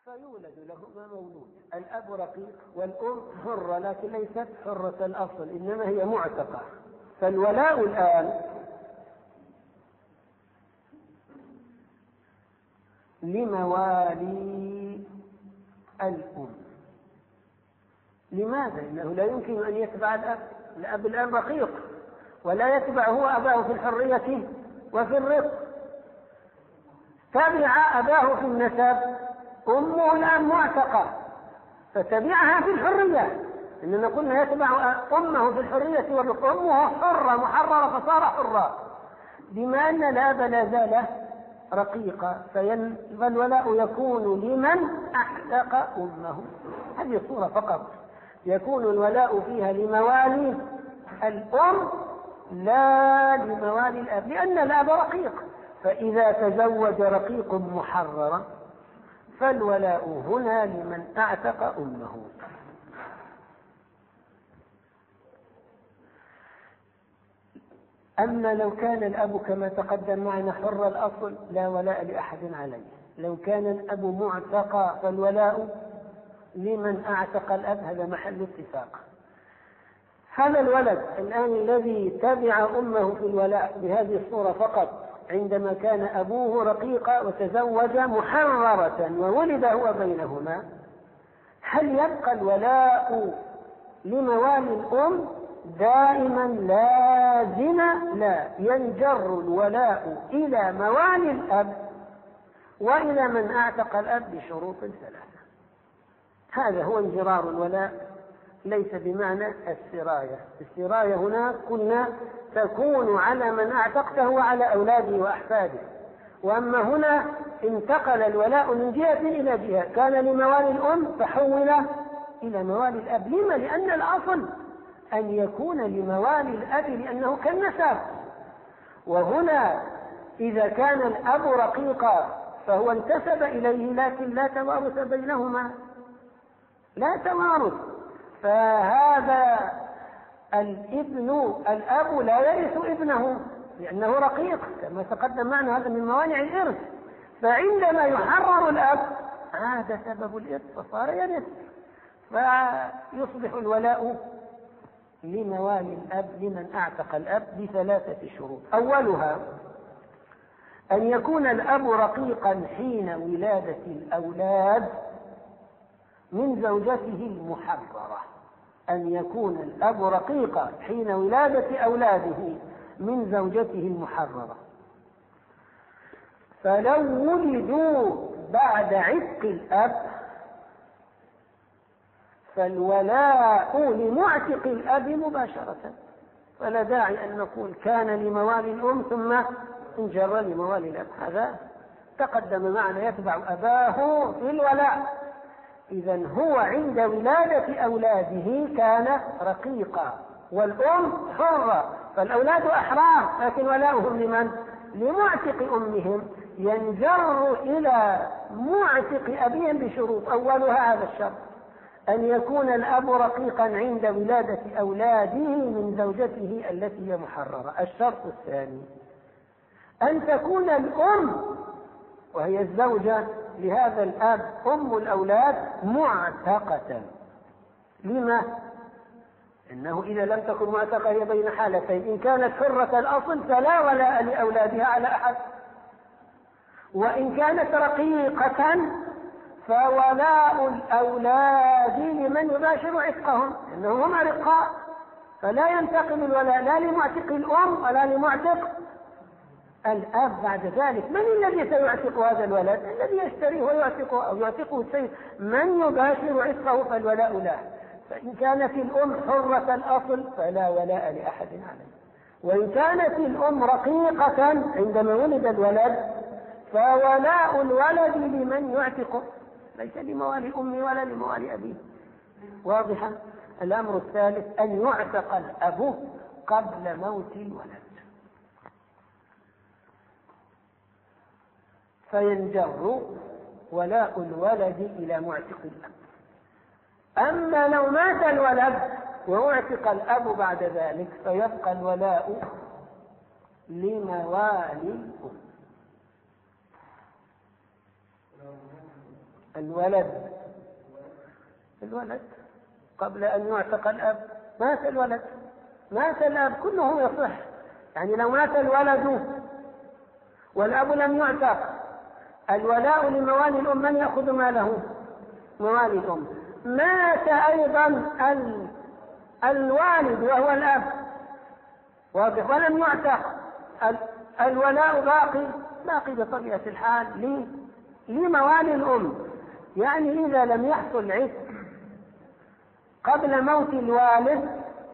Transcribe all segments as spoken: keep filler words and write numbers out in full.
فيولد لهما مولود، الأب رقيق والأم حرة لكن ليست حرة الأصل إنما هي معتقة. فالولاء الآن لموالي الأم. لماذا؟ لأنه لا يمكن أن يتبع الأب، الأب الآن رقيق ولا يتبع هو أباه في الحرية وفي الرق. تبع أباه في النسب، أمه الآن معتقة فتبعها في الحرية، إننا قلنا يتبع أمه في الحرية والرق. أمه حرة محررة فصار حرة، بما أن الأب لا زال رقيقا فالولاء يكون لمن أعتق أمه. هذه الصورة فقط يكون الولاء فيها لموالي الأم لا لموالي الأب، لأن الأب رقيق، فإذا تزوج رقيق محررا فالولاء هنا لمن أعتق أمه. أما لو كان الأب كما تقدم معنا حر الأصل لا ولاء لأحد عليه. لو كان الأب معتق فالولاء لمن أعتق الأب، هذا محل اتفاق. هذا الولد الآن الذي تبع أمه في الولاء بهذه الصورة فقط عندما كان أبوه رقيقا وتزوج محررة وولد هو بينهما، هل يبقى الولاء لموالي الأم دائما لازما؟ لا، ينجر الولاء إلى موالي الأب وإلى من أعتق الأب بشروط ثلاثة. هذا هو انجرار الولاء، ليس بمعنى السراية. السراية هنا كنا تكون على من أعتقته وعلى أولاده وأحفاده، وأما هنا انتقل الولاء من جهة إلى جهة، كان لموالي الأم فحول إلى موالي الأب. لما؟ لأن الأصل أن يكون لموالي الأب لأنه كالنسب، وهنا إذا كان الأب رقيقا فهو انتسب إليه لكن لا توارث بينهما، لا توارث، فهذا الابن الأب لا يرث ابنه لأنه رقيق كما تقدم معنا، هذا من موانع الإرث. فعندما يحرر الأب عاد سبب الإرث فصار يرث، فيصبح الولاء لموالي الأب لمن أعتق الأب بثلاثة شروط. أولها أن يكون الأب رقيقا حين ولادة الأولاد من زوجته المحررة. أن يكون الأب رقيقا حين ولادة أولاده من زوجته المحررة. فلو ولدوا بعد عتق الأب فالولاء لمعتق الأب مباشرة، فلا داعي أن نقول كان لموالي الأم ثم انجر لموالي الأب. هذا تقدم معنا يتبع أباه في الولاء. إذن هو عند ولادة أولاده كان رقيقا والأم حرة، فالأولاد أحرار لكن ولاؤهم لمن؟ لمعتق أمهم، ينجر إلى معتق أبيهم بشروط. أولها هذا الشرط أن يكون الأب رقيقا عند ولادة أولاده من زوجته التي هي محررة. الشرط الثاني أن تكون الأم وهي الزوجة لهذا الأب أم الأولاد معتقة. لما؟ إنه إذا لم تكن معتقة هي بين حالتين، إن كانت حرة الأصل فلا ولاء لأولادها على أحد، وإن كانت رقيقة فولاء الأولاد لمن يباشر عتقهم، إنهم هم رقاء، فلا ينتقل الولاء لا لمعتق الأم ولا لمعتق الأب. بعد ذلك من الذي سيعتق هذا الولد؟ الذي يشتريه ويعتقه أو يعتقه السيد، من يباشر عتقه فالولاء له. فإن كانت الأم حرة الأصل فلا ولاء لأحد عليه، وإن كانت الأم رقيقة عندما ولد الولد فولاء الولد لمن يعتقه، ليس لموالي أمه ولا لموالي أبيه. واضحا؟ الأمر الثالث أن يعتق الأب قبل موت الولد فينجر ولاء الولد إلى معتق الأب. أما لو مات الولد وأعتق الأب بعد ذلك فيبقى الولاء لموالي الأم. الولد الولد قبل أن يعتق الأب مات الولد، مات الأب كله يصح. يعني لو مات الولد والأب لم يعتق، الولاء لموالي الأم، من يأخذ ماله؟ موالي الأم. مات أيضا ال... الوالد وهو الأب واضح ولم يعتق، ال... الولاء باقي باقي بطبيعة الحال لي... لموالي الأم. يعني إذا لم يحصل عتق قبل موت الوالد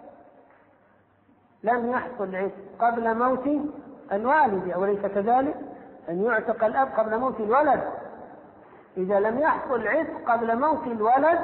لم يحصل عتق قبل موت الوالد، أوليس كذلك؟ أن يعتق الأب قبل موت الولد. إذا لم يحصل عتق قبل موت الولد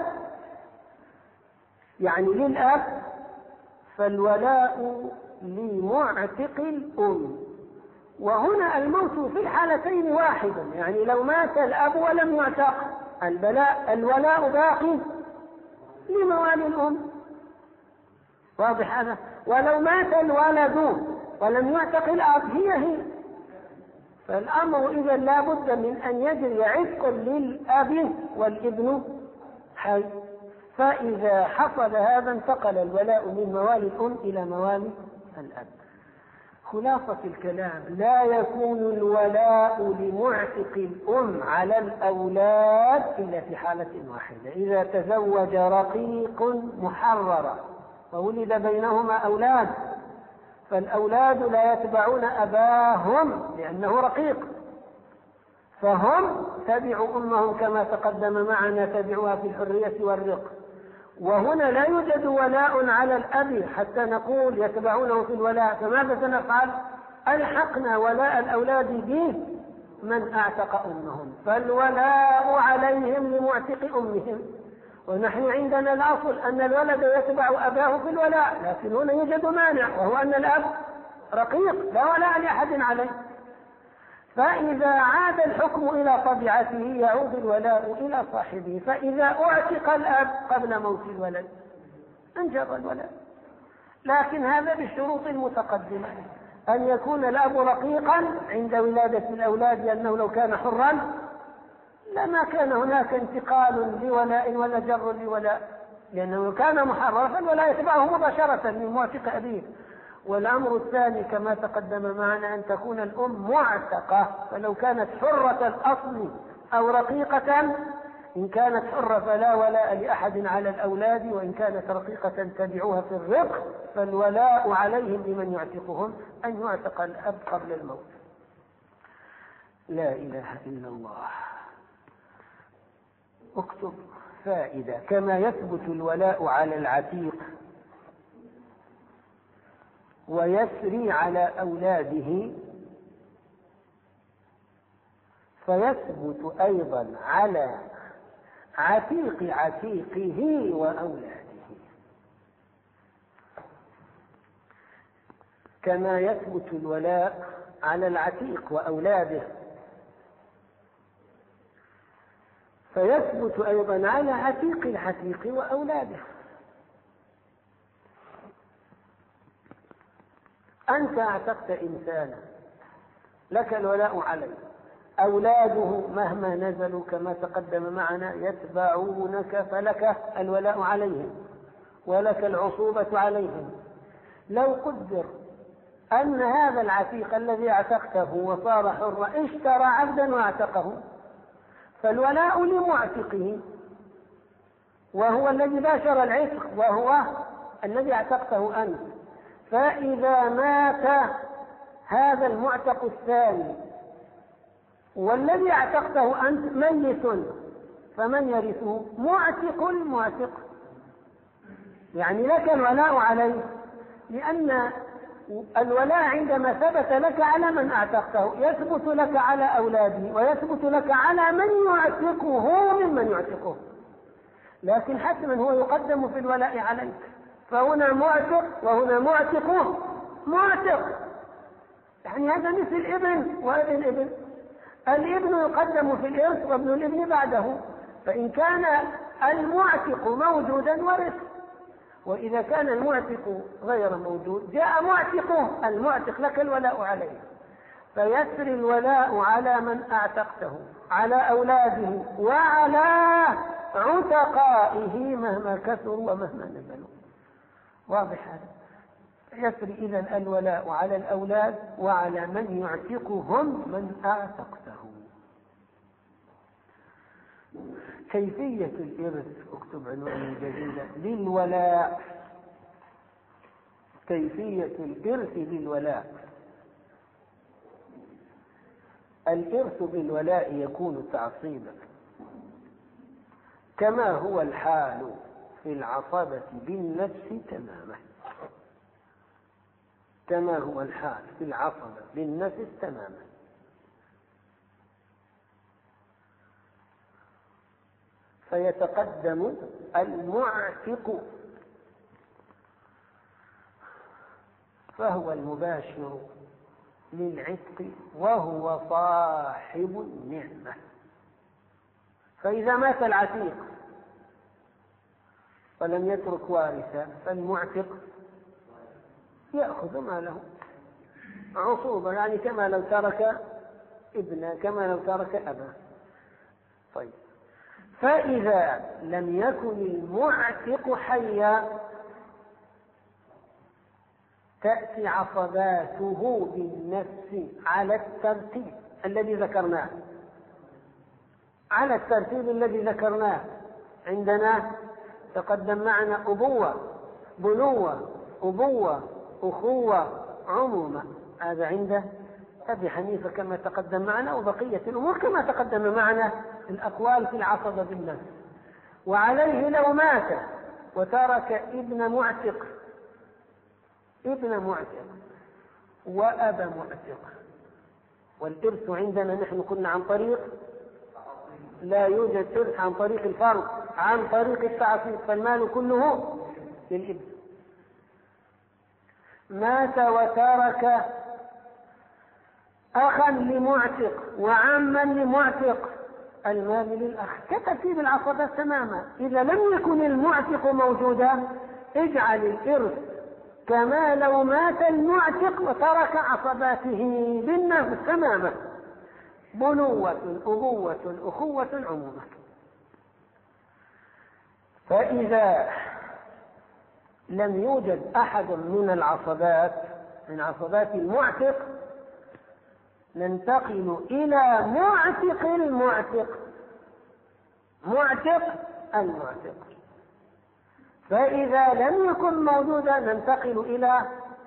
يعني للأب، فالولاء لمعتق الأم. وهنا الموت في الحالتين واحد، يعني لو مات الأب ولم يعتق البلاء الولاء باقي لموالي الأم، واضح هذا؟ ولو مات الولد ولم يعتق الأب هي هي. فالأمر إذا لا بد من أن يجري عتق للأب والابن حي. فإذا حصل هذا انتقل الولاء من موالي الأم إلى موالي الأب. خلاصة الكلام: لا يكون الولاء لمعتق الأم على الأولاد إلا في حالة واحدة: إذا تزوج رقيق محررا وولد بينهما أولاد، فالأولاد لا يتبعون أباهم لأنه رقيق، فهم تبعوا أمهم كما تقدم معنا تبعوها في الحرية والرق. وهنا لا يوجد ولاء على الأب حتى نقول يتبعونه في الولاء، فماذا سنفعل؟ ألحقنا ولاء الأولاد به من أعتق أمهم، فالولاء عليهم لمعتق أمهم. ونحن عندنا الأصل أن الولد يتبع أباه في الولاء، لكن هنا يوجد مانع وهو أن الأب رقيق لا ولاء لأحد عليه. فإذا عاد الحكم إلى طبيعته يعود الولاء إلى صاحبه. فإذا أعتق الأب قبل موت الولد انجب الولاء، لكن هذا بالشروط المتقدمة: أن يكون الأب رقيقا عند ولادة الأولاد، لأنه لو كان حرا لما كان هناك انتقال لولاء ولا جر لولاء، لأنه لو كان محررا فالولاء يتبعه مباشرة من معتق أبيه. والأمر الثاني كما تقدم معنا أن تكون الأم معتقة، فلو كانت حرة الأصل أو رقيقة، إن كانت حرة فلا ولاء لأحد على الأولاد، وإن كانت رقيقة تبعوها في الرق، فالولاء عليهم لمن يعتقهم أن يعتق الأب قبل الموت. لا إله إلا الله. اكتب فائدة: كما يثبت الولاء على العتيق ويسري على أولاده، فيثبت أيضا على عتيق عتيقه وأولاده. كما يثبت الولاء على العتيق وأولاده، فيثبت أيضا على عتيق العتيق وأولاده. أنت أعتقت إنسانا لك الولاء عليه، أولاده مهما نزلوا كما تقدم معنا يتبعونك، فلك الولاء عليهم ولك العصوبة عليهم. لو قدر أن هذا العتيق الذي اعتقته وصار حرا اشترى عبدا واعتقه، فالولاء لمعتقه وهو الذي باشر العتق وهو الذي اعتقته أنت. فإذا مات هذا المعتق الثاني والذي اعتقته أنت ميت، فمن يرثه؟ معتق المعتق. يعني لك الولاء عليه، لأن الولاء عندما ثبت لك على من اعتقته يثبت لك على أولاده ويثبت لك على من يعتقه ممن يعتقه، لكن حتما هو يقدم في الولاء عليك. فهنا معتق وهنا معتقه معتق، يعني هذا مثل ابن وابن ابن. الابن يقدم في الإرث وابن الابن بعده، فإن كان المعتق موجودا ورث، وإذا كان المعتق غير موجود جاء معتقه المعتق لك الولاء عليه. فيسري الولاء على من أعتقته، على أولاده وعلى عتقائه مهما كثروا ومهما نزلوا. واضح هذا؟ يسري إذن الولاء على الأولاد وعلى من يعتقهم من أعتقته. كيفية الإرث، اكتب عنوان جديدة للولاء. كيفية الإرث بالولاء. الإرث بالولاء يكون تعصيبا كما هو الحال في العصبة بالنفس تماما. كما هو الحال في العصبة بالنفس تماما. فيتقدم المعتق فهو المباشر للعتق وهو صاحب النعمة. فإذا مات العتيق ولم يترك وارثا فالمعتق يأخذ ماله عصوبة، يعني كما لو ترك ابنا، كما لو ترك أبا. طيب، فإذا لم يكن المعتق حيا تأتي عصباته بالنفس على الترتيب الذي ذكرناه. على الترتيب الذي ذكرناه عندنا تقدم معنا أبوة، بنوة، أبوة، أخوة، عمومة. هذا عند أبي حنيفة كما تقدم معنا، وبقية الأمور كما تقدم معنا الأقوال في العصبة بالنفس. وعليه لو مات وترك ابن معتق ابن معتق وأبا معتق، والإرث عندنا نحن كنا عن طريق، لا يوجد إرث عن طريق الفرض، عن طريق التعصيب، فالمال كله للابن. مات وترك أخا لمعتق وعما لمعتق، المال للأخ كترتيب العصبات تماما. إذا لم يكن المعتق موجودا اجعل الإرث كما لو مات المعتق وترك عصباته بالنفس تماما، بنوة، أبوة، أخوة، عمومة. فإذا لم يوجد أحد من العصبات من عصبات المعتق ننتقل إلى معتق المعتق، معتق المعتق. فإذا لم يكن موجودا ننتقل إلى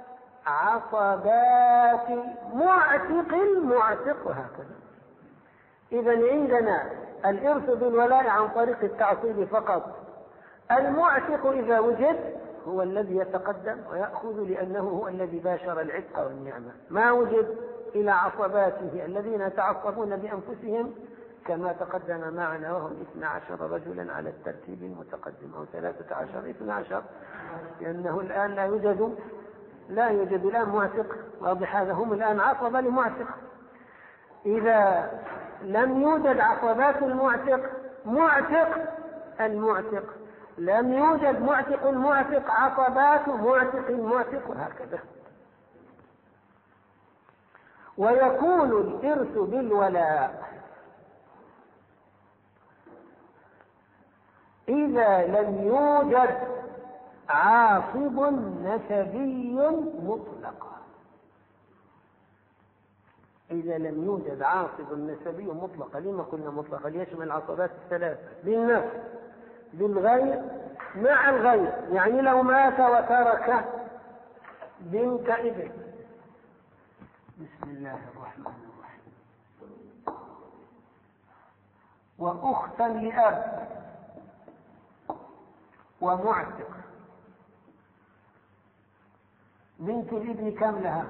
عصبات معتق المعتق، وهكذا. إذن عندنا الإرث بالولاء عن طريق التعصيب فقط. المعتق إذا وجد هو الذي يتقدم ويأخذ لأنه هو الذي باشر العتق والنعمة. ما وجد إلى عصباته الذين يتعصبون بأنفسهم كما تقدم معنا، وهم اثنا عشر رجلا على الترتيب المتقدم، أو ثلاثة عشر اثنا عشر، لأنه الآن لا يوجد لا يوجد الآن معتق. واضح هذا؟ هم الآن عصبة لمعتق. إذا لم يوجد عصبات المعتق معتق المعتق، لم يوجد معتق المعتق عصبات معتق المعتق، وهكذا. ويكون الإرث بالولاء إذا لم يوجد عاصب نسبي مطلقا. إذا لم يوجد عاصب نسبي مطلقا. لما قلنا مطلقا؟ ليشمل العصبات الثلاثة بالنفس، بالغير، مع الغير. يعني لو مات وترك بنت ابن، بسم الله الرحمن الرحيم، وأختا لأب ومعتق، بنت الابن كم لها؟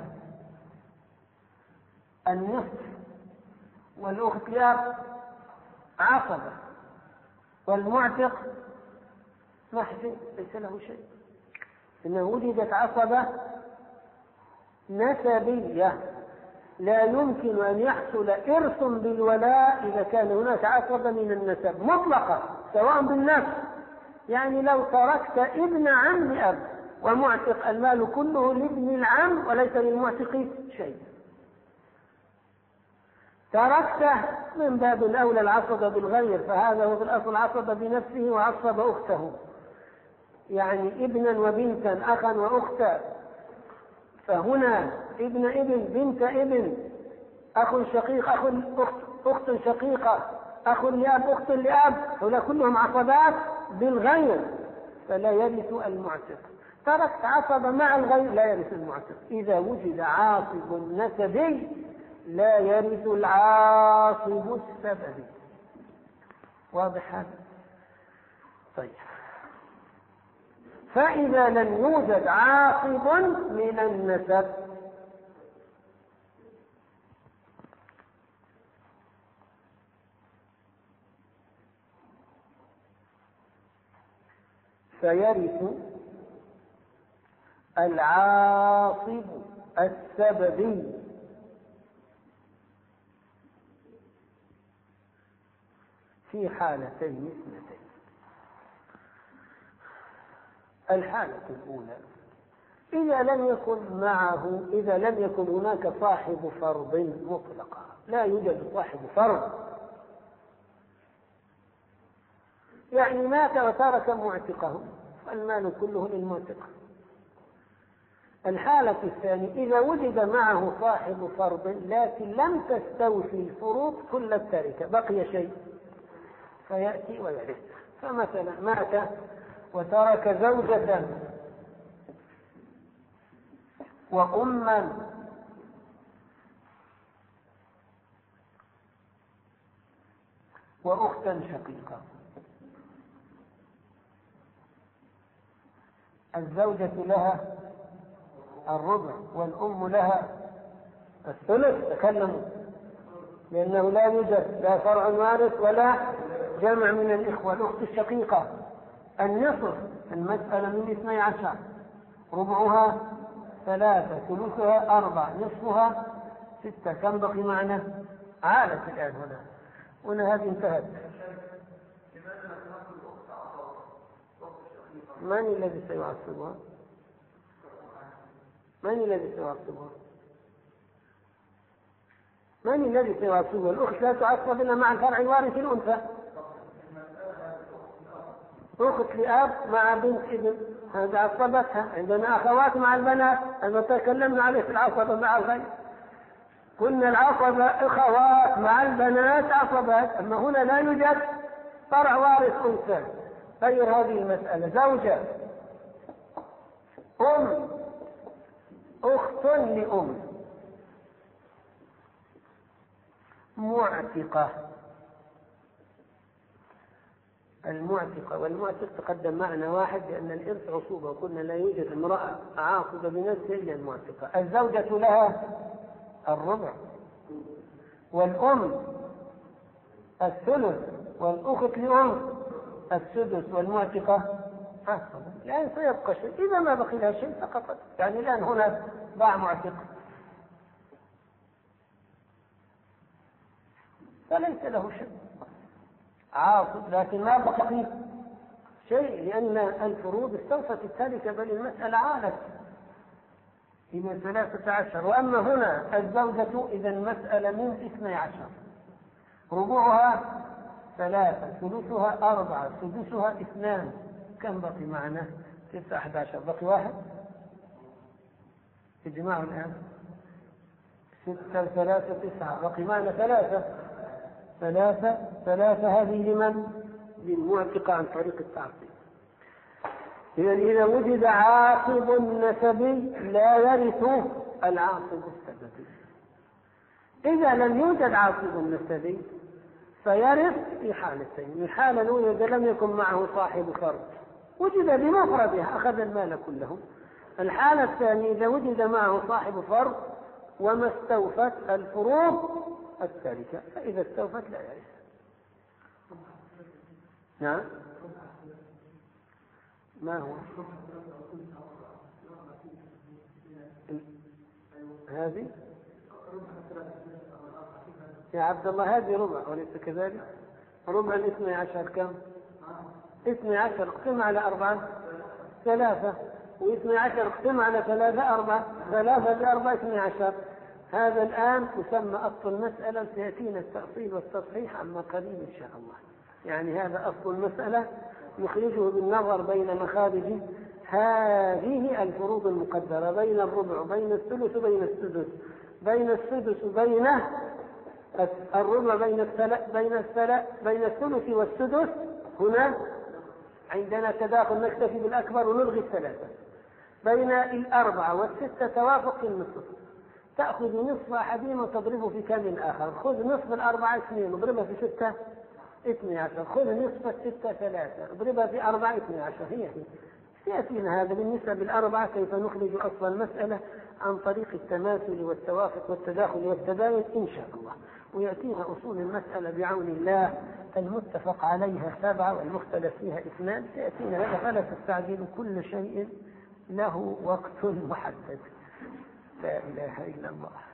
النصف، والأخت لأب عصبة، والمعتق محجوب ليس له شيء. إنه وجدت عصبة نسبية لا يمكن أن يحصل إرث بالولاء إذا كان هناك عصبة من النسب مطلقة سواء بالنفس. يعني لو تركت ابن عم لأب ومعتق، المال كله لابن العم وليس للمعتق شيء. تركته من باب الأولى العصب بالغير، فهذا هو في الأصل عصب بنفسه وعصب أخته، يعني ابنا وبنتا، أخا وأختا. فهنا ابن ابن، بنت ابن، أخ شقيق، أخ أخت، أخت شقيقة، أخ لأب، أخت لأب، هؤلاء كلهم عصبات بالغير فلا يرث المعتق. تركت عصب مع الغير لا يرث المعتق. إذا وجد عاصب نسبي لا يرث العاصب السببي. واضح هذا؟ طيب، فإذا لم يوجد عاصب من النسب فيرث العاصب السببي في حالتين اثنتين. الحالة الأولى إذا لم يكن معه إذا لم يكن هناك صاحب فرض مطلقا، لا يوجد صاحب فرض، يعني مات وترك معتقه فالمال كله للمعتق. الحالة الثانية إذا وجد معه صاحب فرض لكن لم تستوفي الفروض كل التركة، بقي شيء فيأتي ويرث. فمثلا مات وترك زوجة وأما وأختا شقيقة. الزوجة لها الربع والأم لها الثلث، تكلموا، لأنه لا يوجد لا فرع وارث ولا جمع من الإخوة. الأخت الشقيقة النصف، المسألة من اثني عشر، ربعها ثلاثة، ثلثها أربع، نصفها ستة، كم بقي معنا؟ عالت الآن هنا هنا هذه انتهت. من الذي سيعصبها؟ من الذي سيعصبها؟ من الذي سيعصبها؟ الأخت لا تعصب إلا مع الفرع الوارث الأنثى. أخت لأب مع بنت ابن، هذا عصبتها. عندنا أخوات مع البنات، أما تكلمنا عليه في العصبة مع الغير، قلنا العصبة أخوات مع البنات عصبات، أما هنا لا يوجد فرع وارث أنثى. غير هذه المسألة، زوجة، أم، أخت لأم، معتقة. المعتقة والمعتق تقدم معنا واحد، لأن الإرث عصوبة، وقلنا لا يوجد امرأة عاصبة بنفسها إلا المعتقة. الزوجة لها الربع والأم الثلث والأخت لأم السدس والمعتقة عصبة. الآن سيبقى شيء، إذا ما بقي لها شيء سقطت. يعني الآن هنا باع معتق فليس له شيء، عاصب لكن ما بقي فيه شيء، لأن الفروض استوفت التركة، بل المسألة عالت إلى ثلاثة عشر. وأما هنا الزوجة إذا المسألة من اثني عشر، ربعها ثلاثة، ثلثها أربعة، سدسها اثنان، كم بقي معنا؟ تسعة، أحد عشر، بقي واحد. اجمعوا الآن، ستة ثلاثة تسعة، بقي معنا ثلاثة ثلاثة ثلاثة. هذه لمن؟ للمعتقة عن طريق التعصيب. إذا إذا وجد عاصب نسبي لا يرث العاصب السببي. إذا لم يوجد عاصب نسبي فيرث في حالتين. الحالة الأولى إذا لم يكن معه صاحب فرض، وجد بمفرده أخذ المال كله. الحالة الثانية إذا وجد معه صاحب فرض وما استوفت الفروض التركة، فإذا استوفت لا يرث. نعم، ما هو هذه يا عبد الله؟ هذه ربع وليس كذلك؟ ربع الاثني عشر كم؟ اثني عشر اقسم على أربعة ثلاثة، واثني عشر اقسم على ثلاثة أربعة، ثلاثة بأربعة اثني عشر. هذا الآن يسمى أصل المسألة، سيأتينا التأصيل والتصحيح عما قريب إن شاء الله. يعني هذا أصل المسألة نخرجه بالنظر بين مخارج هذه الفروض المقدرة، بين الربع وبين الثلث وبين السدس، بين السدس وبين الربع، بين الثلث بين الثلث بين الثلث والسدس. هنا عندنا تداخل، نكتفي بالأكبر ونلغي الثلاثة. بين الأربعة والستة توافق في النصف، تأخذ نصف أحدهما وتضربه في كامل الآخر. خذ نصف الأربعة اثنين اضربها في ستة اثني عشر، خذ نصف الستة ثلاثة اضربها في أربعة اثني عشر. هي هي سيأتينا هذا بالنسبة بالأربعة كيف نخرج أصل المسألة عن طريق التماثل والتوافق والتداخل والتباين إن شاء الله. ويأتينا أصول المسألة بعون الله المتفق عليها سبعة والمختلف فيها اثنان. سيأتينا هذا، فلا تستعجل، كل شيء له وقت محدد. لا إله إلا الله.